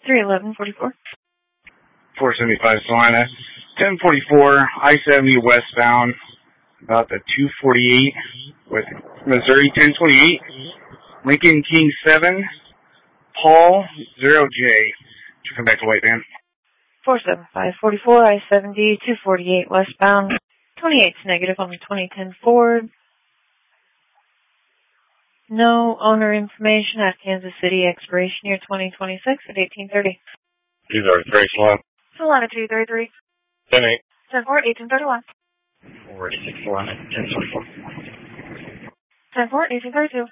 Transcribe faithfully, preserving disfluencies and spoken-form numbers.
three eleven forty-four. four seventy-five Salina. ten forty-four, I seventy westbound, about the two forty-eight with Missouri ten twenty-eight. Lincoln King seven, Paul zero J. Should come back to white van. four seven five forty-four, I seventy, two forty-eight westbound. twenty-eight's negative on the twenty ten Ford. No owner information at Kansas City, expiration year twenty twenty-six at eighteen thirty. two thirty-three, Salina. Salina two thirty-three. ten eight. ten four, eighteen thirty-one. four eighty-six, Salina. ten forty-four. ten four, eighteen thirty-two.